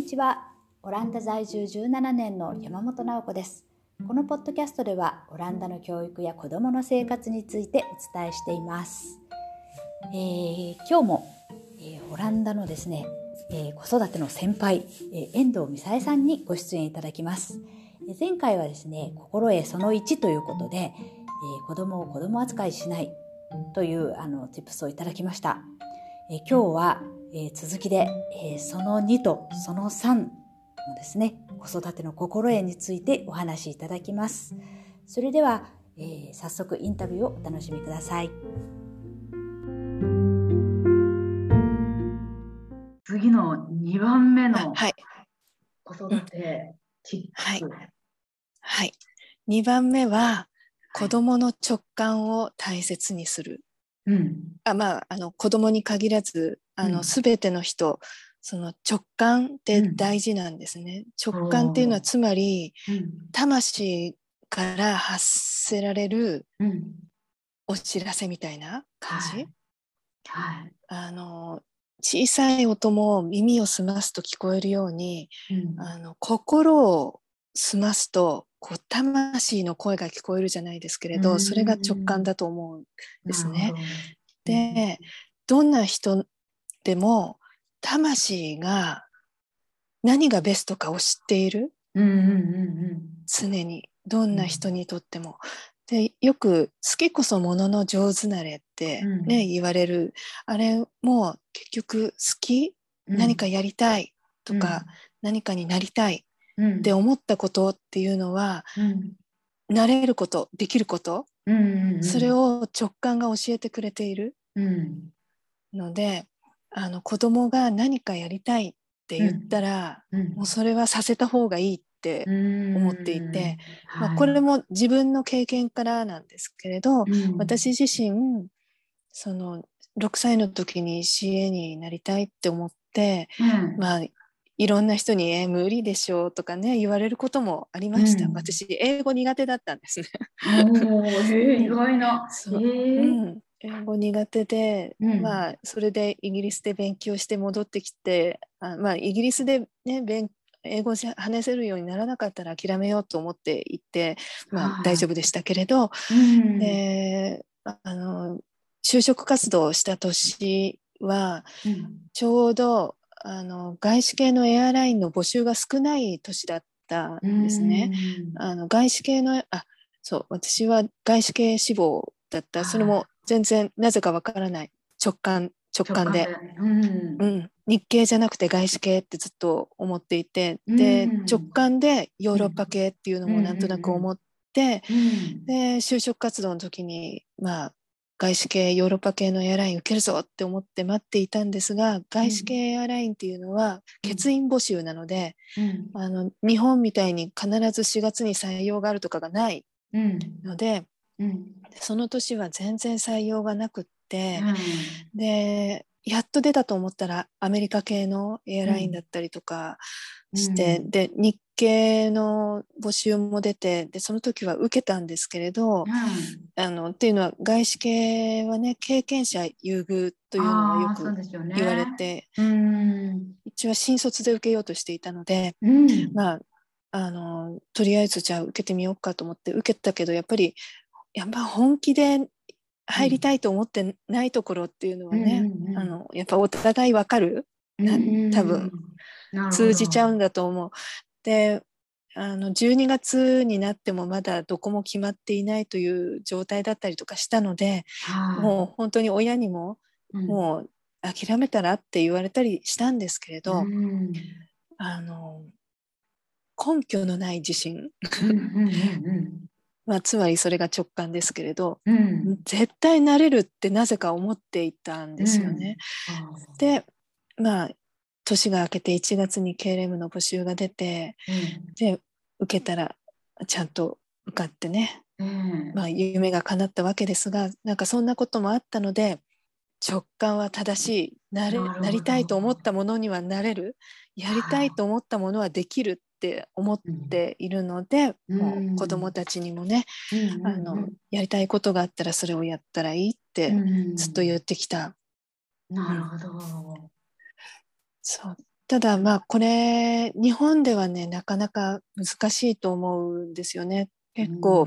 にちは。オランダ在住17年の山本直子です。このポッドキャストではオランダの教育や子どもの生活についてお伝えしています。今日も、オランダのですね、子育ての先輩、遠藤美沙恵さんにご出演いただきます。前回はですね、心得その1ということで、子どもを子ども扱いしないというtipsをいただきました。今日は、続きで、その2とその3のですね、子育ての心得についてお話しいただきます。それでは、早速インタビューをお楽しみください。 次の2番目の子育てチップス。 はい。2番目は子どもの直感を大切にする。子どもに限らずすべての人、その直感って大事なんですね。直感っていうのはつまり、魂から発せられるお知らせみたいな感じ。小さい音も耳を澄ますと聞こえるように、心を澄ますと魂の声が聞こえるじゃないですけれど、それが直感だと思うんですね。で、どんな人でも魂が何がベストかを知っている。常にどんな人にとっても。で、よく好きこそものの上手なれってね、言われる。あれも結局好き、何かやりたいとか、何かになりたいって思ったことっていうのは、なれること、できること、それを直感が教えてくれているので、子供が何かやりたいって言ったら、もうそれはさせた方がいいって思っていて、これも自分の経験からなんですけれど、私自身その6歳の時に CA になりたいって思って、いろんな人に無理でしょうとかね言われることもありました。私英語苦手だったんですね。 意外な。 英語苦手で、それでイギリスで勉強して戻ってきて、イギリスでね英語を話せるようにならなかったら諦めようと思っていて、大丈夫でしたけれど、で就職活動をした年は、ちょうど外資系のエアラインの募集が少ない年だったんですね。外資系の私は外資系志望だった。それも全然なぜかわからない直感で、日系じゃなくて外資系ってずっと思っていて、で直感でヨーロッパ系っていうのもなんとなく思って、で就職活動の時に外資系ヨーロッパ系のエアライン受けるぞって思って待っていたんですが、外資系エアラインっていうのは欠員募集なので、日本みたいに必ず4月に採用があるとかがないので、その年は全然採用がなくって、でやっと出たと思ったらアメリカ系のエアラインだったりとかして、で日系の募集も出て、でその時は受けたんですけれど、っていうのは外資系はね経験者優遇というのがよく言われて、一応新卒で受けようとしていたので、とりあえずじゃあ受けてみようかと思って受けたけど、やっぱ本気で入りたいと思ってないところっていうのはね、やっぱお互い分かる、多分通じちゃうんだと思う。で12月になってもまだどこも決まっていないという状態だったりとかしたので、もう本当に親にも、もう諦めたらって言われたりしたんですけれど、根拠のない自信つまりそれが直感ですけれど、絶対なれるってなぜか思っていたんですよね。で年が明けて1月に KLM の募集が出て、で受けたらちゃんと受かってね、夢が叶ったわけですが、なんかそんなこともあったので、直感は正しい、なりたいと思ったものにはなれる、やりたいと思ったものはできるって思っているので、もう子どもたちにもね、やりたいことがあったらそれをやったらいいってずっと言ってきた。 なるほど。 そうただまあこれ日本ではねなかなか難しいと思うんですよね。結構、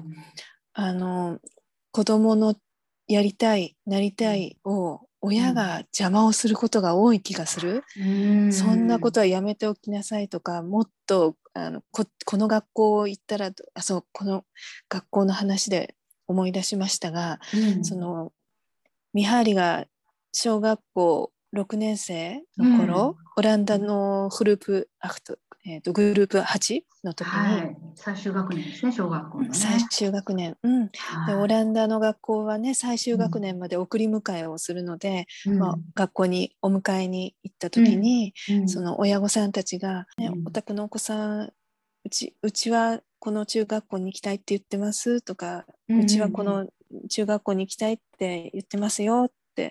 子供のやりたいなりたいを親が邪魔をすることが多い気がする。そんなことはやめておきなさいとか、もっとこの学校行ったらこの学校の話で思い出しましたが、そのミハーリが小学校6年生の頃、オランダのグループ8の時に、 最終学年ですね、小学校のね。 最終学年、でオランダの学校はね最終学年まで送り迎えをするので、学校にお迎えに行った時に、その親御さんたちが、お宅のお子さんうちはこの中学校に行きたいって言ってますとか、うちはこの中学校に行きたいって言ってますよって、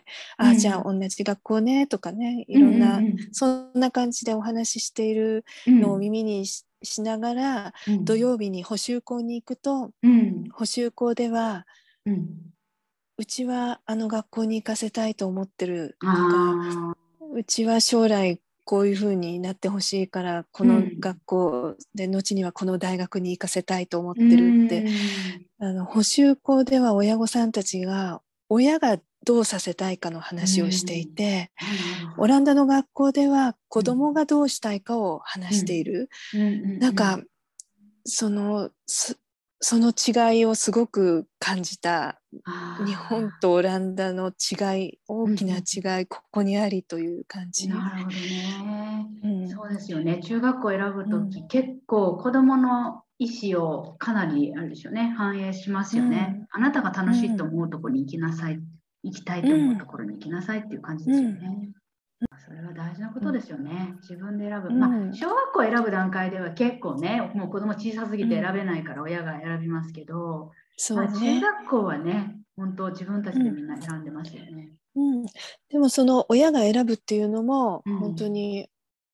じゃあ同じ学校ねとかね、いろんな、そんな感じでお話ししているのを耳にしながら、土曜日に補習校に行くと、補習校では、うちはあの学校に行かせたいと思ってるとか、うちは将来こういう風になってほしいからこの学校で後にはこの大学に行かせたいと思ってるって、補習校では親御さんたちが親がどうさせたいかの話をしていて、オランダの学校では子供がどうしたいかを話している。なんかその違いをすごく感じた。日本とオランダの違い、大きな違い、ここにありという感じ。 なるほどね。そうですよね。中学校を選ぶとき、結構子供の意思をかなりあるでしょうね、反映しますよね。あなたが楽しいと思うところに行きなさい、行きたいと思うところに行きなさいっていう感じですよね。それは大事なことですよね。自分で選ぶ。小学校を選ぶ段階では結構ね、もう子供小さすぎて選べないから親が選びますけど、中学校はね、本当自分たちでみんな選んでますよね。 でもその親が選ぶっていうのも、本当に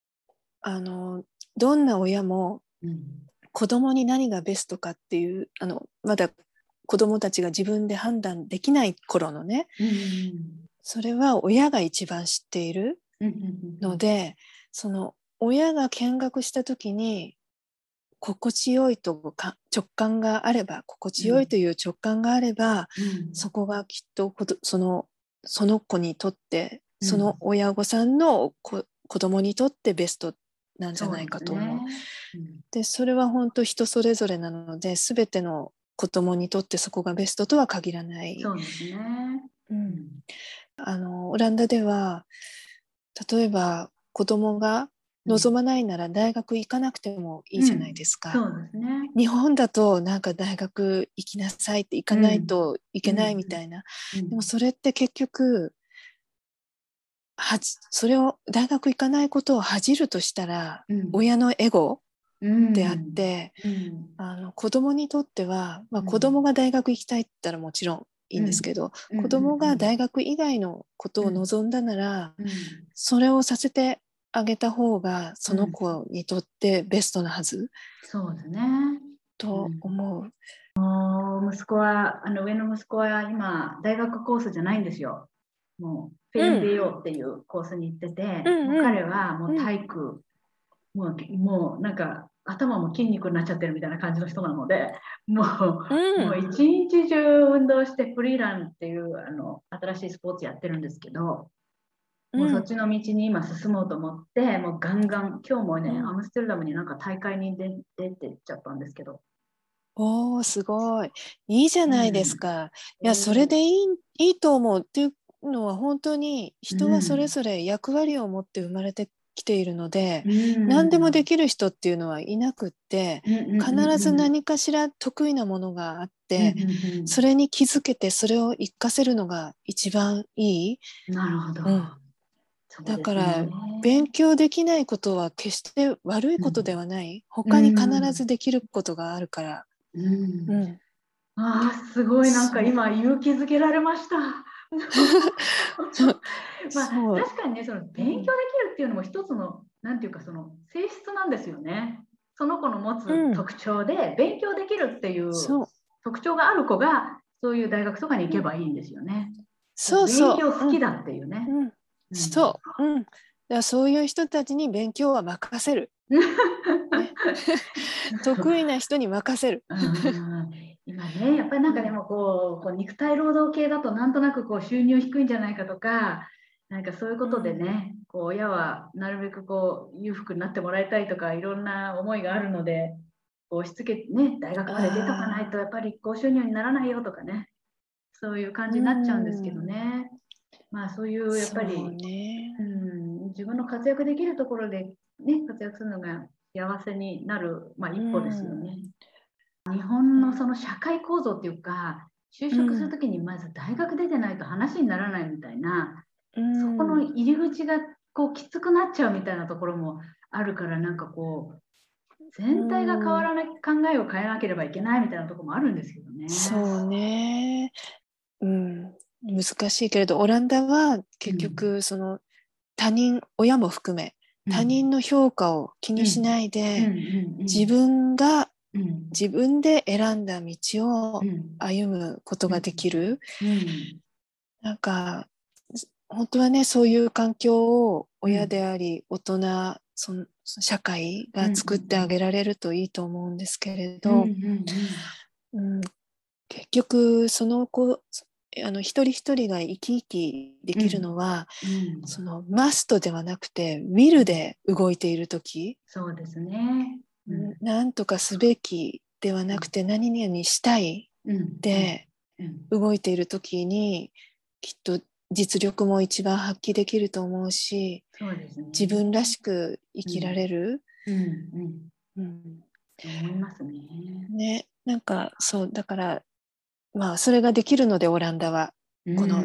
どんな親も子供に何がベストかっていう、まだ子供たちが自分で判断できない頃のね、それは親が一番知っているので、その親が見学した時に心地よいと直感があれば、心地よいという直感があれば、そこがきっとその子にとって、その親御さんの子供にとってベストなんじゃないかと思う。で、それは本当人それぞれなので、全ての子供にとってそこがベストとは限らない。 そうですね。 オランダでは例えば子供が望まないなら大学行かなくてもいいじゃないですか。 そうですね。 日本だとなんか大学行きなさいって、行かないといけないみたいな。でもそれって結局それを大学行かないことを恥じるとしたら、親のエゴであって、子供にとっては、子供が大学行きたいって言ったらもちろんいいんですけど、子供が大学以外のことを望んだなら、それをさせてあげた方がその子にとってベストなはず、 そうですねと思う。 息子は上の息子は今大学コースじゃないんですよ。もうPMBOっていうコースに行ってて、もう彼はもう体育、もうなんか頭も筋肉になっちゃってるみたいな感じの人なので、もう一日中運動してフリーランっていう新しいスポーツやってるんですけど、もうそっちの道に今進もうと思って、もうガンガン、今日もね、アムステルダムになんか大会に出てっちゃったんですけど。 すごい。いいじゃないですか。いや、それでいいと思うっていうのは、本当に人はそれぞれ役割を持って生まれてきているので、何でもできる人っていうのはいなくって、必ず何かしら得意なものがあって、それに気づけてそれを活かせるのが一番いい。 なるほど。 だから勉強できないことは決して悪いことではない。他に必ずできることがあるから。 すごい、なんか今勇気づけられました。確かにね、その勉強できるっていうのも一つのなんていうか、その性質なんですよね。その子の持つ特徴で、勉強できるっていう特徴がある子がそういう大学とかに行けばいいんですよね。勉強好きだっていうね。 らそういう人たちに勉強は任せる、ね、得意な人に任せる。 今ね、やっぱりなんかでもこう肉体労働系だとなんとなくこう収入低いんじゃないかとか、なんかそういうことでね、こう親はなるべくこう裕福になってもらいたいとかいろんな思いがあるので、押し付けね、大学まで出とかないとやっぱり高収入にならないよとかね、そういう感じになっちゃうんですけどね。まあそういうやっぱり、 ね、 自分の活躍できるところでね、活躍するのが幸せになる、まあ、一歩ですよね。日本のその社会構造っていうか、就職するときにまず大学出てないと話にならないみたいな、そこの入り口がこうきつくなっちゃうみたいなところもあるから、なんかこう全体が変わらない、考えを変えなければいけないみたいなところもあるんですけどね。 そうね、難しいけれど、オランダは結局その他人、親も含め他人の評価を気にしないで、自分で選んだ道を歩むことができる、なんか本当はね、そういう環境を親であり大人、その社会が作ってあげられるといいと思うんですけれど、結局その子一人一人が生き生きできるのは、そのマストではなくてウィルで動いているとき、 そうですね、 なんとかすべきではなくて何々したいで動いているときに、きっと実力も一番発揮できると思うし、 そうですね、 自分らしく生きられる、 思いますね。 ね、なんかそうだから、まあそれができるのでオランダはこの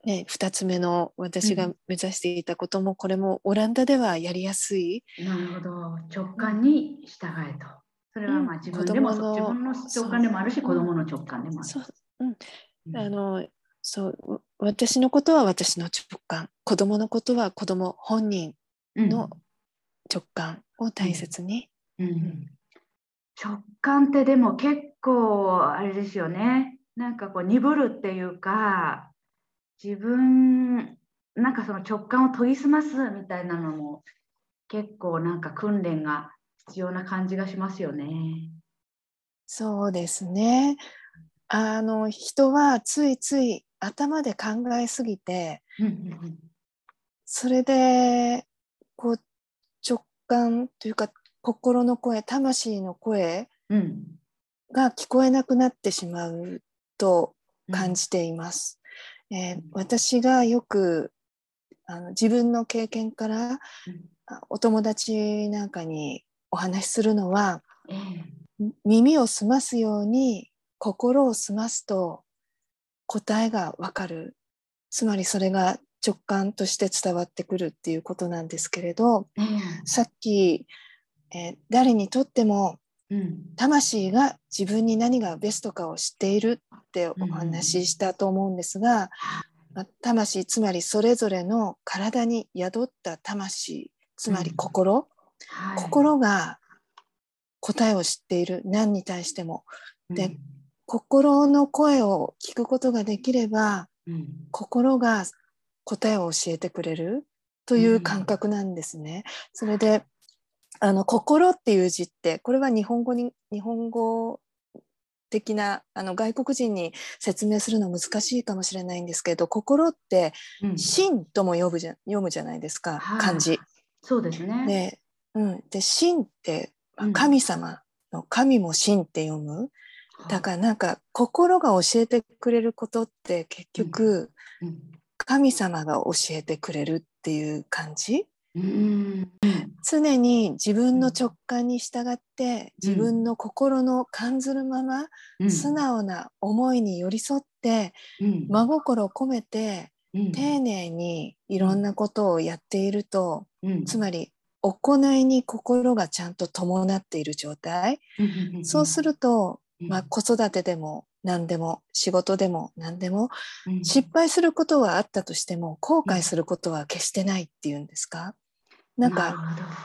2つ目の私が目指していたことも、これもオランダではやりやすい。 なるほど、直感に従えと。それはまあ自分の直感でもあるし、子供の直感でもある。 私のことは私の直感、子供のことは子供本人の直感を大切に。 直感ってでも結構あれですよね。なんかこう鈍るっていうか、自分なんかその直感を研ぎ澄ますみたいなのも結構なんか訓練が必要な感じがしますよね。 そうですね。人はついつい頭で考えすぎて、それでこう直感というか心の声、魂の声が聞こえなくなってしまうと感じています。私がよく自分の経験からお友達なんかにお話しするのは、耳を澄ますように心を澄ますと答えがわかる。つまりそれが直感として伝わってくるっていうことなんですけれど、さっき、誰にとっても魂が自分に何がベストかを知っているってお話ししたと思うんですが、魂、つまりそれぞれの体に宿った魂、つまり心、心が答えを知っている、何に対しても。で、心の声を聞くことができれば、心が答えを教えてくれるという感覚なんですね。それで心っていう字って、これは日本語的な外国人に説明するのは難しいかもしれないんですけど、心って神とも読むじゃないですか、漢字。 そうですね。 で神って神様の神も神って読む。だからなんか心が教えてくれることって結局神様が教えてくれるっていう感じ。常に自分の直感に従って自分の心の感ずるまま素直な思いに寄り添って真心を込めて丁寧にいろんなことをやっていると、つまり行いに心がちゃんと伴っている状態。そうすると、子育てでも何でも仕事でも何でも失敗することはあったとしても後悔することは決してないっていうんですか。なんか、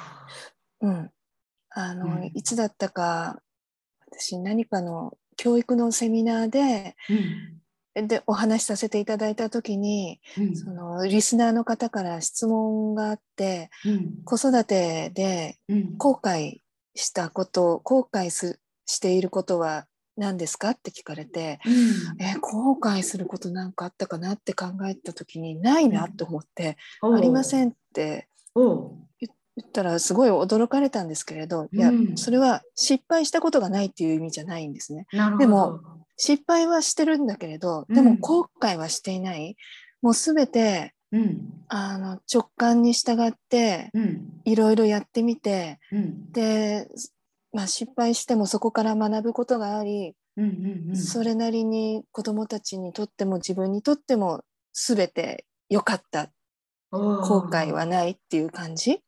いつだったか私何かの教育のセミナーで、 でお話しさせていただいた時に、そのリスナーの方から質問があって、子育てで後悔したこと、していることは何ですかって聞かれて、後悔することなんかあったかなって考えた時にないなと思って、ありませんって言ったらすごい驚かれたんですけれど、いやそれは失敗したことがないっていう意味じゃないんですね。でも失敗はしてるんだけれど、でも後悔はしていない。もうすべて、直感に従っていろいろやってみて、で、失敗してもそこから学ぶことがあり、それなりに子どもたちにとっても自分にとってもすべて良かった、後悔はないっていう感じ。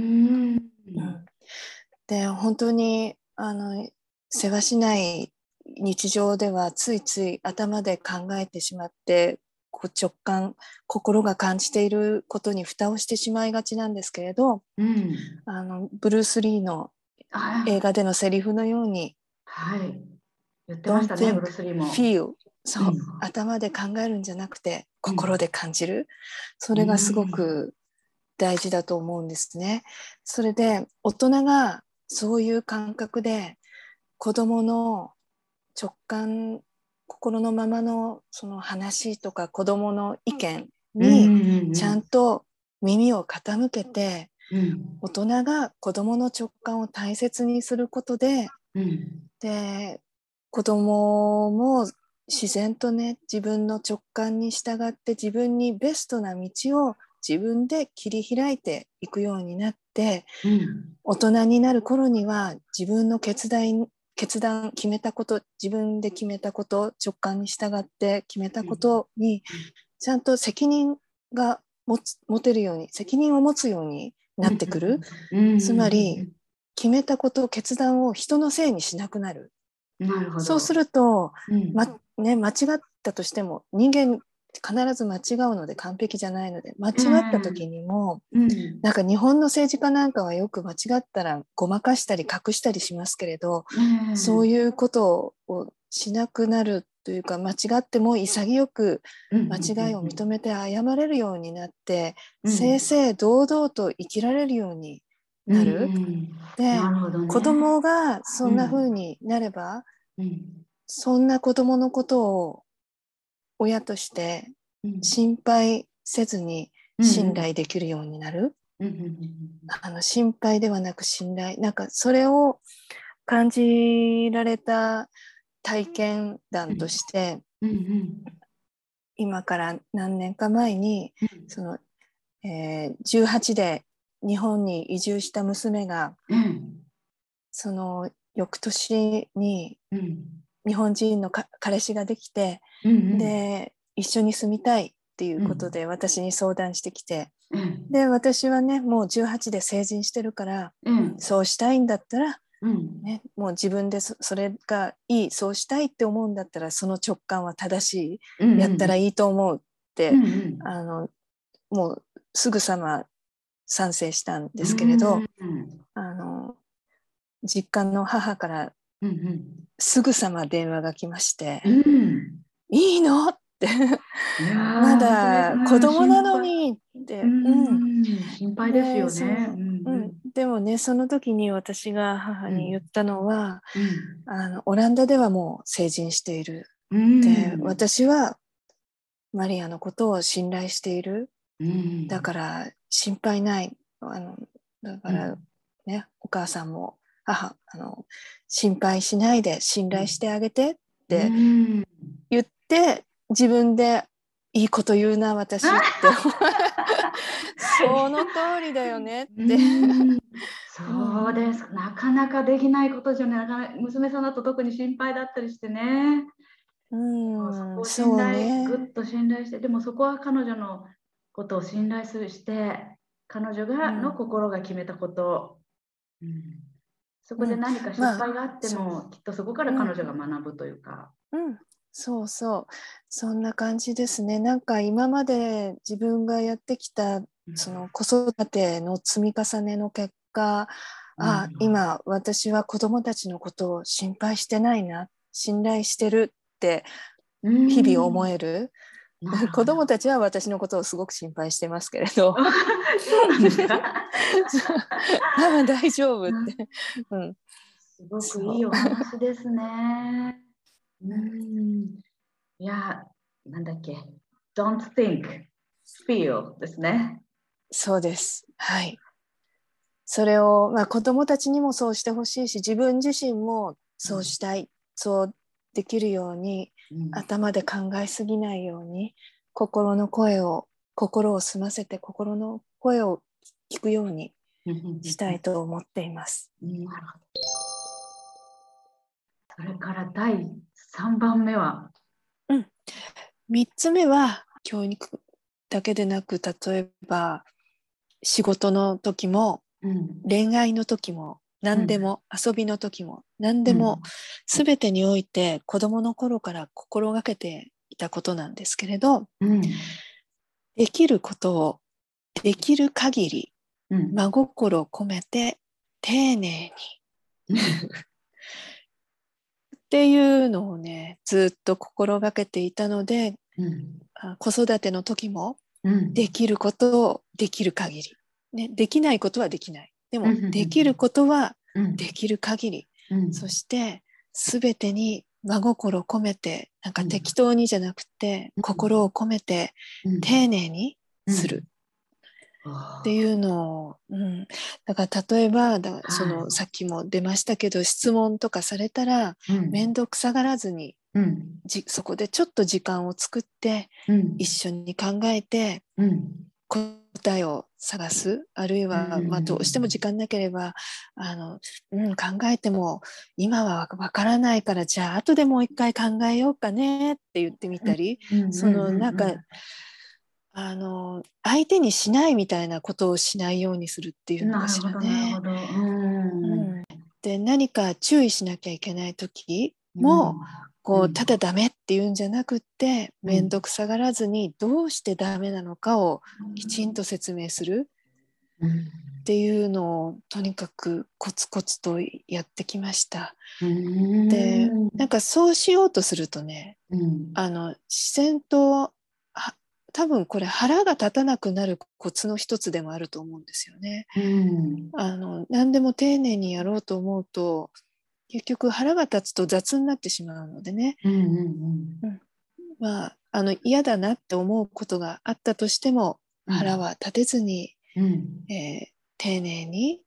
で、本当に世話しない日常ではついつい頭で考えてしまって、直感、心が感じていることに蓋をしてしまいがちなんですけれど、ブルース・リーの映画でのセリフのように、 言ってましたね、 Don't ブルー think, ス・リーも。 feel。 そう、頭で考えるんじゃなくて心で感じる、それがすごく大事だと思うんですね。それで大人がそういう感覚で子どもの直感、心のままのその話とか子どもの意見にちゃんと耳を傾けて、大人が子どもの直感を大切にすることで、で子どもも自然とね、自分の直感に従って自分にベストな道を自分で切り開いていくようになって、大人になる頃には自分の決断、決めたこと、自分で決めたこと、直感に従って決めたことにちゃんと責任が持てるように、責任を持つようになってくる。つまり決めたこと、決断を人のせいにしなくなる。そうすると、間違ったとしても、人間必ず間違うので完璧じゃないので、間違った時にも、なんか日本の政治家なんかはよく間違ったらごまかしたり隠したりしますけれど、そういうことをしなくなるというか、間違っても潔く間違いを認めて謝れるようになって、正々堂々と生きられるようになる。で、子供がそんな風になれば、そんな子供のことを親として心配せずに信頼できるようになる。心配ではなく信頼、なんかそれを感じられた体験談として、今から何年か前にその、18で日本に移住した娘が、その翌年に日本人の彼氏ができて、で一緒に住みたいっていうことで私に相談してきて、で私はね、もう18で成人してるから、そうしたいんだったら、もう自分でそれがいい、そうしたいって思うんだったらその直感は正しい、やったらいいと思うって、もうすぐさま賛成したんですけれど、実家の母からすぐさま電話が来まして、いいのってまだ子供なのにって、 心配ですよね。 でもね、その時に私が母に言ったのは、オランダではもう成人している、で私はマリアのことを信頼している、だから心配ない、だからね、お母さんも心配しないで信頼してあげてって言って、自分でいいこと言うな私ってその通りだよねってそうです、なかなかできないことじゃない、娘さんだと特に心配だったりしてね。そこを信頼、ぐっと信頼して、でもそこは彼女のことを信頼して、彼女の心が決めたこと、そこで何か失敗があっても、きっとそこから彼女が学ぶというか。 そうそう、そんな感じですね。なんか今まで自分がやってきたその子育ての積み重ねの結果、今私は子どもたちのことを心配してないな、信頼してるって日々思える。子供たちは私のことをすごく心配してますけれどそうなんですか？ ママ大丈夫って、 すごくいいお話ですね。いや、なんだっけ、Don't think, feel ですね。 そうです。はい。それを、子供たちにもそうしてほしいし、自分自身もそうしたい、そうできるように、頭で考えすぎないように、心を澄ませて心の声を聞くようにしたいと思っています。 なるほど。それから第3番目は、 3つ目は教育だけでなく、例えば仕事の時も、恋愛の時も、何でも、遊びの時も何でも、全てにおいて子どもの頃から心がけていたことなんですけれど、できることをできる限り、真心を込めて丁寧にっていうのをね、ずっと心がけていたので、子育ての時も、できることをできる限り、ね、できないことはできない。でも、できることはできる限り、そして全てに真心を込めて、なんか適当にじゃなくて、心を込めて丁寧にする。っていうのを、だから例えばさっきも出ましたけど、質問とかされたら、面倒くさがらずに、そこでちょっと時間を作って、一緒に考えて、答えを探す、あるいは、どうしても時間なければ考えても今はわからないから、じゃあ後でもう一回考えようかねって言ってみたり、なんか相手にしないみたいなことをしないようにするっていうのかしらね。で、何か注意しなきゃいけない時も、ただダメっていうんじゃなくって、面倒くさがらずにどうしてダメなのかをきちんと説明するっていうのを、とにかくコツコツとやってきました。で、なんかそうしようとするとね、自然と多分これ腹が立たなくなるコツの一つでもあると思うんですよね。何でも丁寧にやろうと思うと、結局腹が立つと雑になってしまうのでね、嫌だなって思うことがあったとしても、腹は立てずに、丁寧に、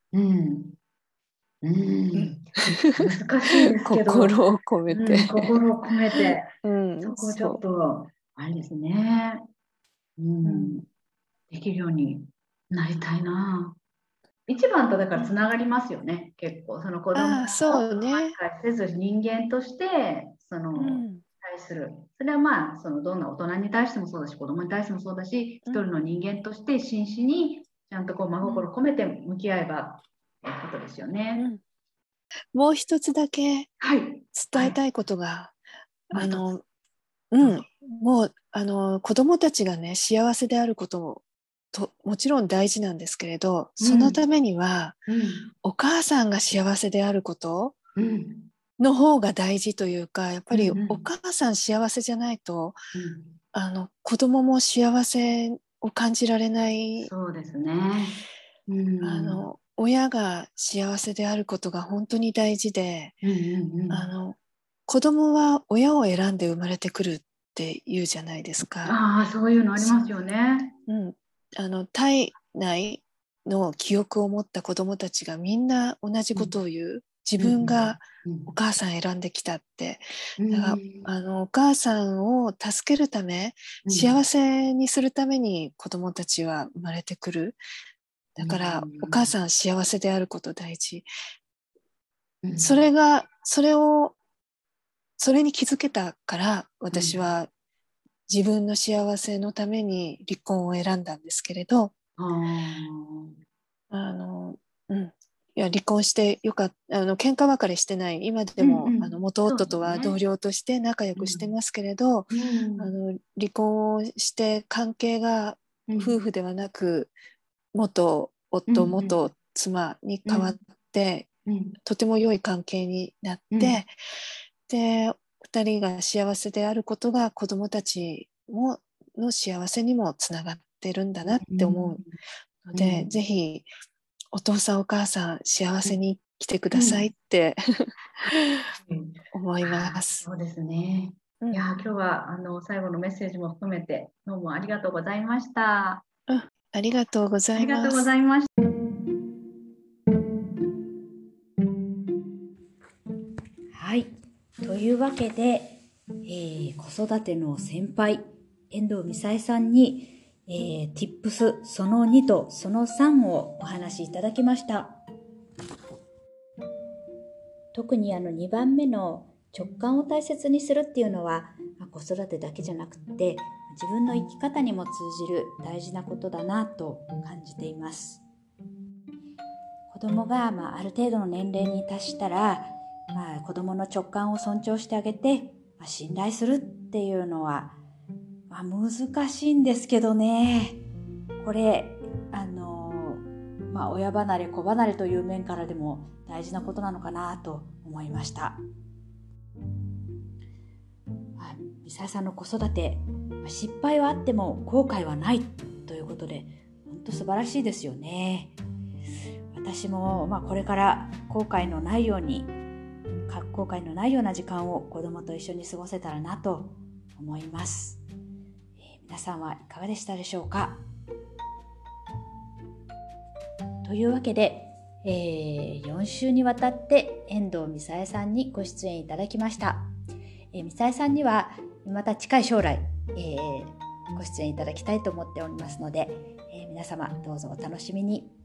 難しいですけど、 心を込めて、 心を込めて、そこちょっとあれですね、できるようになりたいな。一番とだからつながりますよね、結構その子供を理解せず人間として対する、それはどんな大人に対してもそうだし、子供に対してもそうだし、一人の人間として真摯にちゃんと真心を込めて向き合えばということですよね。 もう一つだけ伝えたいことが、もう子供たちがね、幸せであることもちろん大事なんですけれど、そのためには、お母さんが幸せであることの方が大事というか、やっぱりお母さん幸せじゃないと、子供も幸せを感じられない。 そうですね。 親が幸せであることが本当に大事で、子供は親を選んで生まれてくるって言うじゃないですか。 そういうのありますよね。 体内の記憶を持った子供たちがみんな同じことを言う。自分がお母さん選んできたって。だからお母さんを助けるため、幸せにするために子供たちは生まれてくる。だからお母さん幸せであること大事。それに気づけたから私は自分の幸せのために離婚を選んだんですけれど、いや離婚してよかった、喧嘩別れしてない、今でも元夫とは同僚として仲良くしてますけれど、離婚をして関係が夫婦ではなく元夫、元妻に変わって、とても良い関係になって、で 2人が幸せであることが子どもたちの幸せにもつながってるんだなって思うので、ぜひお父さんお母さん幸せに来てくださいって、思います。 そうですね。いや今日は最後のメッセージも含めてどうもありがとうございました。 ありがとうございます。 ありがとうございました。 はい、というわけで、子育ての先輩遠藤美沙さんに、Tips その2とその3をお話しいただきました。特に2番目の直感を大切にするっていうのは、子育てだけじゃなくて自分の生き方にも通じる大事なことだなと感じています。子供が、ある程度の年齢に達したら、子供の直感を尊重してあげて、信頼するっていうのは、難しいんですけどね。これ親離れ子離れという面からでも大事なことなのかなと思いました。美沙さんの子育て、失敗はあっても後悔はないということで本当素晴らしいですよね。私もこれから後悔のないような時間を子供と一緒に過ごせたらなと思います。皆さんはいかがでしたでしょうか。というわけで、4週にわたって遠藤美沙さんにご出演いただきました。美沙さんにはまた近い将来、ご出演いただきたいと思っておりますので、皆様どうぞお楽しみに。